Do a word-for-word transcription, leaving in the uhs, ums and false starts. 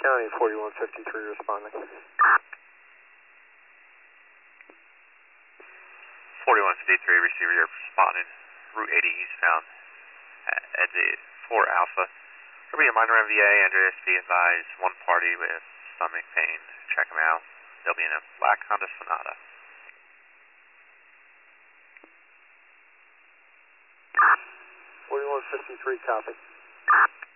County, forty-one fifty-three responding. forty-one fifty-three, receiver here responding. Route eighty eastbound at exit four Alpha. There'll be a minor M V A, Andreas, be advised, one party with stomach pain. Check them out. They'll be in a black Honda Sonata. forty-one fifty-three, copy.